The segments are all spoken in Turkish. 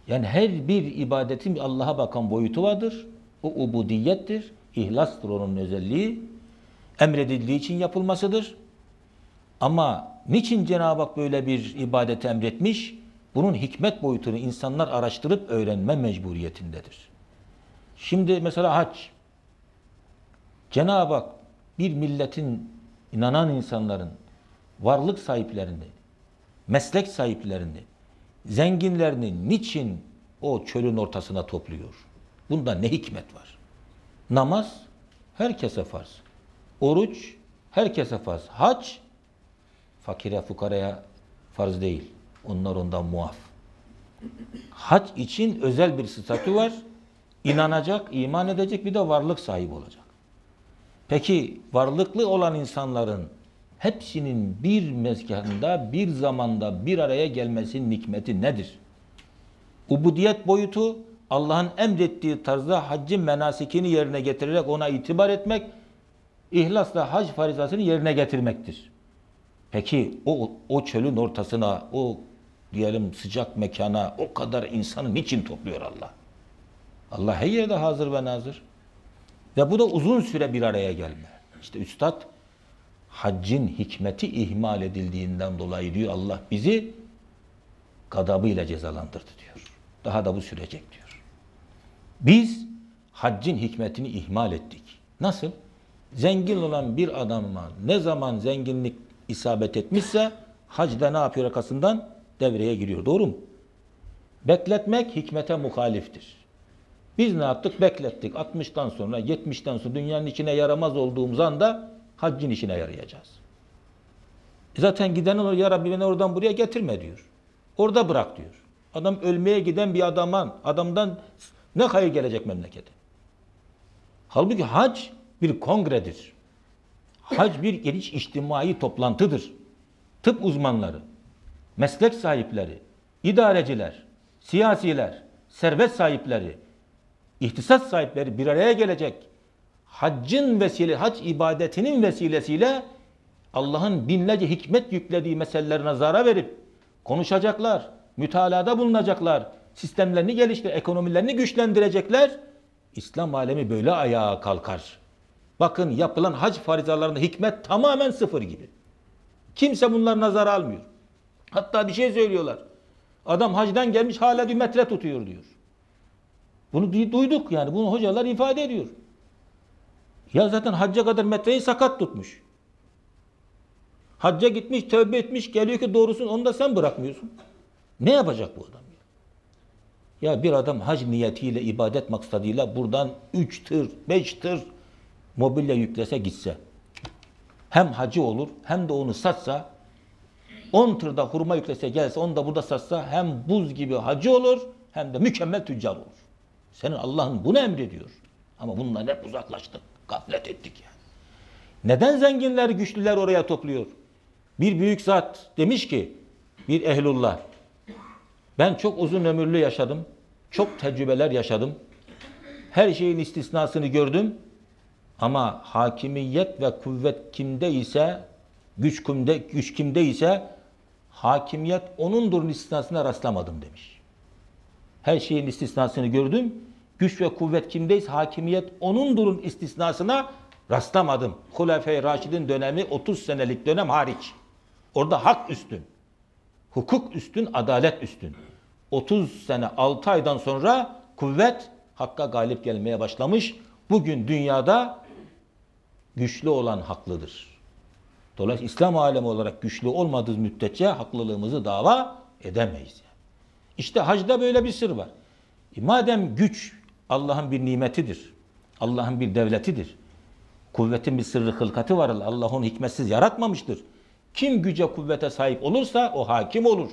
Yani her bir ibadetin bir Allah'a bakan boyutu vardır. O ubudiyettir. İhlastır onun özelliği. Emredildiği için yapılmasıdır. Ama niçin Cenab-ı Hak böyle bir ibadeti emretmiş? Bunun hikmet boyutunu insanlar araştırıp öğrenme mecburiyetindedir. Şimdi mesela hac. Cenab-ı Hak bir milletin, inanan insanların, varlık sahiplerini, meslek sahiplerini, zenginlerini niçin o çölün ortasına topluyor? Bunda ne hikmet var? Namaz herkese farz. Oruç herkese farz. Hac fakire fukaraya farz değil. Onlar ondan muaf. Hac için özel bir statü var. İnanacak, iman edecek, bir de varlık sahibi olacak. Peki varlıklı olan insanların hepsinin bir mezgahında, bir zamanda bir araya gelmesinin hikmeti nedir? Ubudiyet boyutu Allah'ın emrettiği tarzda haccın menasikini yerine getirerek ona itibar etmek, ihlasla hac farizasını yerine getirmektir. Peki o çölün ortasına, o diyelim sıcak mekana o kadar insanı niçin topluyor Allah? Allah her yerde hazır ve nazır. Ve bu da uzun süre bir araya gelme. İşte üstad haccın hikmeti ihmal edildiğinden dolayı diyor Allah bizi gadabıyla cezalandırdı diyor. Daha da bu sürecek diyor. Biz haccın hikmetini ihmal ettik. Nasıl? Zengin olan bir adama ne zaman zenginlik isabet etmişse hacda ne yapıyor arkasından? Devreye giriyor. Doğru mu? Bekletmek hikmete muhaliftir. Biz ne yaptık? Beklettik. 60'tan sonra, 70'ten sonra dünyanın içine yaramaz olduğumuz anda haccın işine yarayacağız. Zaten giden olur, ya Rabbi beni oradan buraya getirme diyor. Orada bırak diyor. Adam ölmeye giden bir adamdan ne hayır gelecek memlekete? Halbuki hac bir kongredir. Hac bir geniş içtimai toplantıdır. Tıp uzmanları, meslek sahipleri, idareciler, siyasiler, servet sahipleri, ihtisas sahipleri bir araya gelecek. Hac ibadetinin vesilesiyle Allah'ın binlerce hikmet yüklediği meselelerine nazara verip konuşacaklar, mütalada bulunacaklar, sistemlerini geliştirecekler, ekonomilerini güçlendirecekler. İslam alemi böyle ayağa kalkar. Bakın yapılan hac farizalarında hikmet tamamen sıfır gibi. Kimse bunları nazara almıyor. Hatta bir şey söylüyorlar. Adam hacdan gelmiş hala bir metre tutuyor diyor. Bunu duyduk yani. Bunu hocalar ifade ediyor. Ya zaten hacca kadar metreyi sakat tutmuş. Hacca gitmiş, tövbe etmiş, geliyor ki doğrusun onu da sen bırakmıyorsun. Ne yapacak bu adam ya? Ya bir adam hac niyetiyle, ibadet maksadıyla buradan 3 tır, 5 tır mobilya yüklese gitse. Hem hacı olur, hem de onu satsa, 10 tırda hurma yüklese gelse, onu da burada satsa hem buz gibi hacı olur, hem de mükemmel tüccar olur. Senin Allah'ın bunu emrediyor. Ama bundan hep uzaklaştık. Gaflet ettik yani. Neden zenginler, güçlüler oraya topluyor? Bir büyük zat demiş ki, bir ehlullah, ben çok uzun ömürlü yaşadım. Çok tecrübeler yaşadım. Her şeyin istisnasını gördüm. Ama hakimiyet ve kuvvet kimde ise, güç kimde ise, hakimiyet onundur istisnasına rastlamadım demiş. Her şeyin istisnasını gördüm. Güç ve kuvvet kimdeyse hakimiyet onundurun istisnasına rastlamadım. Hulefai Raşid'in dönemi 30 senelik dönem hariç. Orada hak üstün. Hukuk üstün, adalet üstün. 30 sene 6 aydan sonra kuvvet hakka galip gelmeye başlamış. Bugün dünyada güçlü olan haklıdır. Dolayısıyla İslam alemi olarak güçlü olmadığı müddetçe haklılığımızı dava edemeyiz. İşte hacda böyle bir sır var. Madem güç Allah'ın bir nimetidir, Allah'ın bir devletidir, kuvvetin bir sırrı hılkatı var, Allah onu hikmetsiz yaratmamıştır. Kim güce kuvvete sahip olursa o hakim olur.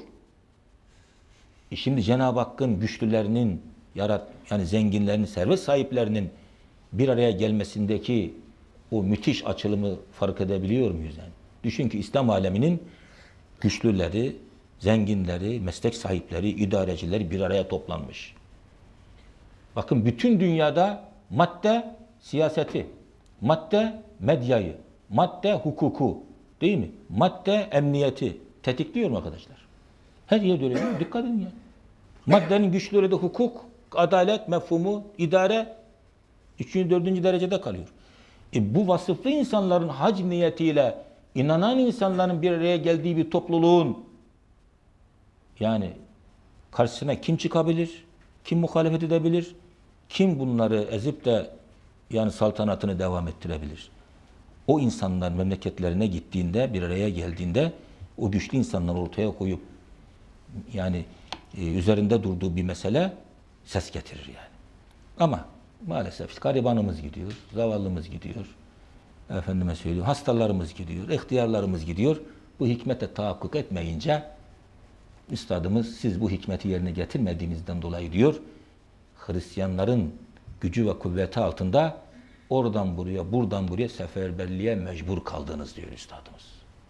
Şimdi Cenab-ı Hakk'ın güçlülerinin, yani zenginlerin, servet sahiplerinin bir araya gelmesindeki o müthiş açılımı fark edebiliyor muyuz yani? Düşün ki İslam aleminin güçlüleri, zenginleri, meslek sahipleri, idarecileri bir araya toplanmış. Bakın bütün dünyada madde siyaseti, madde medyayı, madde hukuku, değil mi? Madde emniyeti tetikliyor mu arkadaşlar? Her yerde öyle değil mi? Dikkat edin ya. Maddenin güçlüleri de hukuk, adalet, mefhumu, idare 3. 4. derecede kalıyor. Bu vasıflı insanların hac niyetiyle inanan insanların bir araya geldiği bir topluluğun yani karşısına kim çıkabilir? Kim muhalefet edebilir? Kim bunları ezip de yani saltanatını devam ettirebilir? O insanlar memleketlerine gittiğinde, bir araya geldiğinde o güçlü insanları ortaya koyup yani üzerinde durduğu bir mesele ses getirir yani. Ama maalesef garibanımız gidiyor, zavallımız gidiyor. Efendime söylüyorum, hastalarımız gidiyor, ihtiyarlarımız gidiyor. Bu hikmete tahakkuk etmeyince üstadımız siz bu hikmeti yerine getirmediğinizden dolayı diyor Hristiyanların gücü ve kuvveti altında oradan buraya, buradan buraya seferberliğe mecbur kaldınız diyor üstadımız.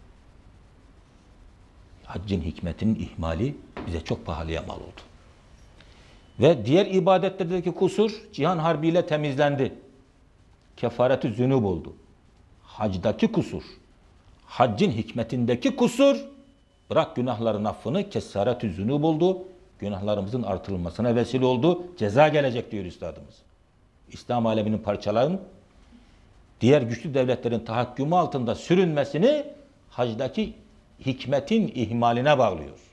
Haccın hikmetinin ihmali bize çok pahalıya mal oldu. Ve diğer ibadetlerdeki kusur cihan harbiyle temizlendi. Kefareti zünub oldu. Hacdaki kusur, haccın hikmetindeki kusur, bırak günahların affını, kesaret-ü zünub oldu. Günahlarımızın artırılmasına vesile oldu. Ceza gelecek diyor üstadımız. İslam aleminin parçaların diğer güçlü devletlerin tahakkümü altında sürünmesini hacdaki hikmetin ihmaline bağlıyor.